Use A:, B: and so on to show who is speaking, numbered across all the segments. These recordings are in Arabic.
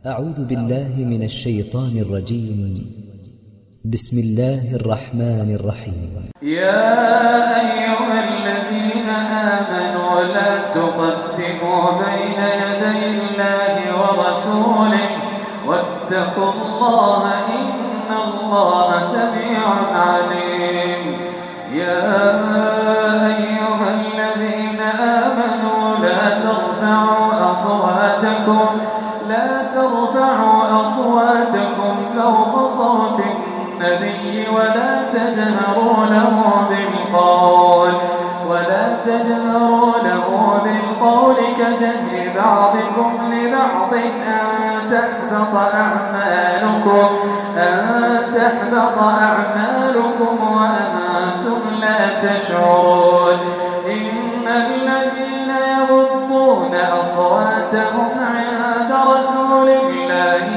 A: أعوذ بالله من الشيطان الرجيم. بسم الله الرحمن الرحيم.
B: يا أيها الذين آمنوا لا تقدموا بين يدي الله ورسوله واتقوا الله إن الله سميع عليم. يا أيها الذين آمنوا لا ترفعوا أصواتكم فوق صوت النبي ولا تجهروا له بالقول كجهر بعضكم لبعض أن تحبط أعمالكم وأنتم لا تشعرون. إن الذين يغضون أصواتهم عند رسول الله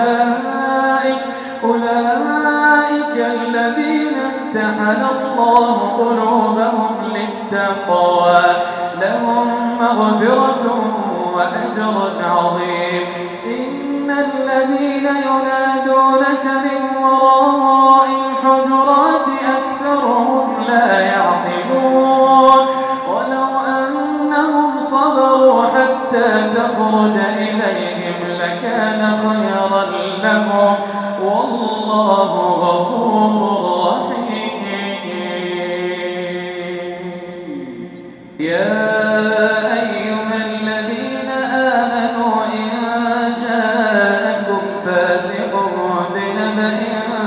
B: أولئك الذين امتحن الله قلوبهم للتقوى لهم مغفرة وأجر عظيم. إن الذين ينادونك من وراء الحجرات أكثرهم لا يعقلون. ولو أنهم صبروا حتى تخرج إليهم لكان خيرا لهم والله غفور رحيم. يا أيها الذين آمنوا إن جاءكم فاسق بنبأ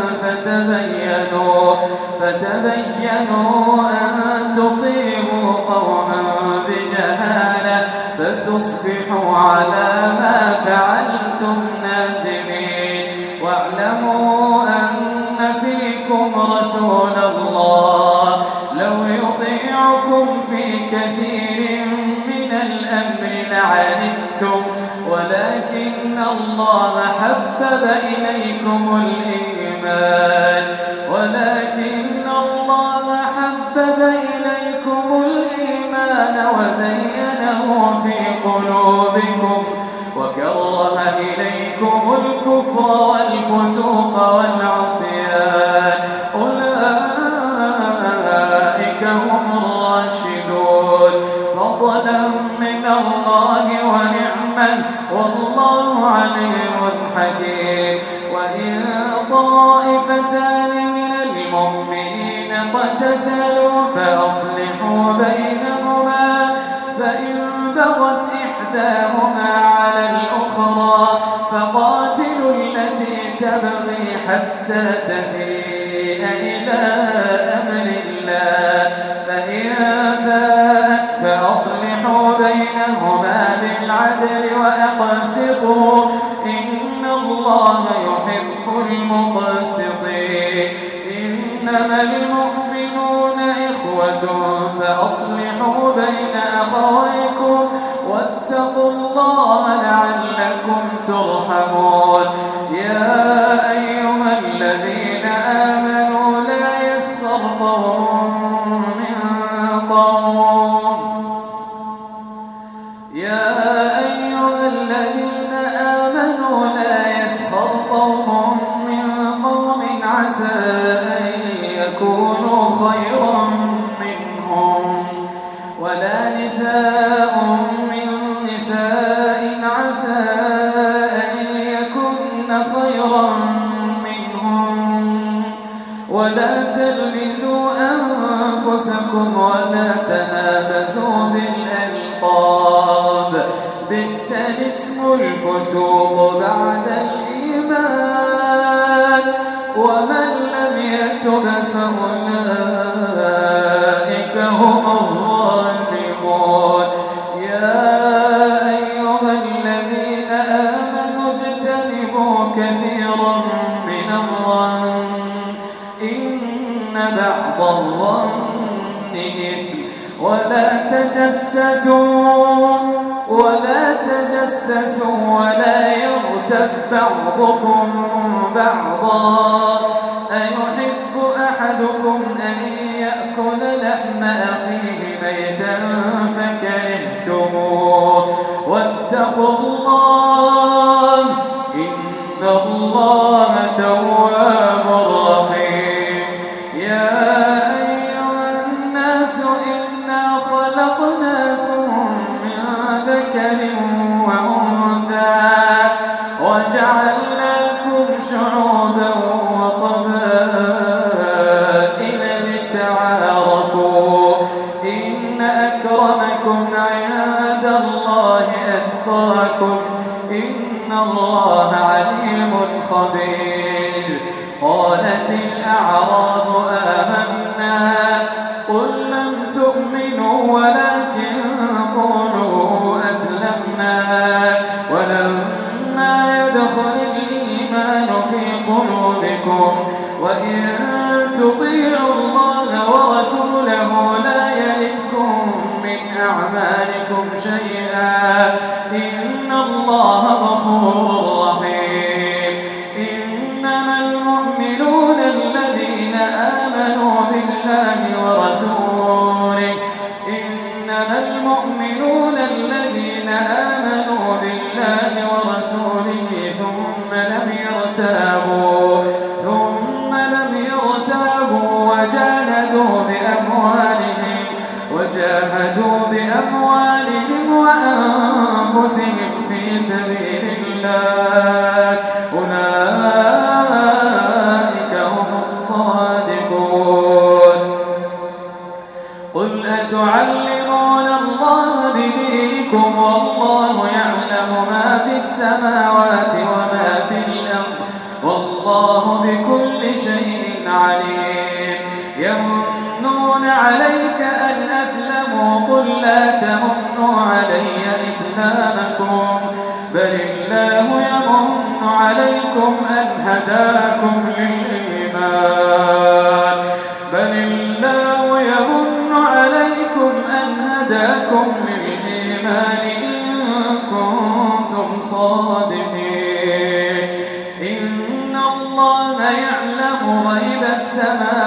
B: فتبينوا أن تصيبوا قوما بجهالة فتصبحوا على ما فعلتم نادمين. واعلموا أن فيكم رسول الله لو يطيعكم في كثير من الأمر لعنتم ولكن الله حبب إليكم الإيمان وزينه في قلوبكم وكره إليكم الكفر والفسوق والعصيان أولئك هم الراشدون فضلا من الله ونعمة والله عليم حكيم. وإن طائفتان من المؤمنين اقتتلوا فأصلحوا بينهما فإن بغت إحداهما على الأخرى فقاتلوا التي تبغي حتى تفيء إلى أمر الله فإن فاءت فأصلحوا بينهما بالعدل وأقسطوا إن الله يحب المقسطين. إنما المؤمنون إخوة فأصلحوا بين أخويكم واتقوا الله لعلكم ترحمون. يا أيها الذين آمنوا لا يسخر قوم من قوم عسى أن يكونوا خيرا منهم ولا نساء من نساء عسى أن يكن خيرا منهم ولا تلمزوا أنفسكم ولا تنابزوا بالألقاب بئس الاسم الفسوق بعد الإيمان ومن لم يتب فأولئك هم الظالمون. يا أيها الذين آمنوا اجتنبوا كثيرا من الظن إن بعض الظن إثم ولا تجسسوا ولا يغتب بعضكم بعضا أيحب أحدكم أن يأكل لحم أخيه ميتا فكرهتموه واتقوا الله الله عليم خبير. قالت الأعراب آمنا قل لم تؤمنوا ولكن قولوا أسلمنا ولما يدخل الإيمان في قلوبكم وإن تطيعوا الله ورسوله لا يلتكم من أعمالكم شيئا إن الله غفور رحيم. إنما المؤمنون الذين آمنوا بالله ورسوله إنما المؤمنون الذين آمنوا بالله ورسوله ثم لم يرتابوا وجاهدوا بأموالهم وأنفسهم في سبيل الله أولئك هم الصادقون. قل أتعلمون الله بدينكم والله يعلم ما في السماوات وما في الأرض والله بكل شيء عليم. يمنون عليك أن أسلموا قل لا تمنوا علي إسلامكم بل الله يمن عليكم أن هداكم للإيمان إن كنتم صادقين. إن الله يعلم غيب السماوات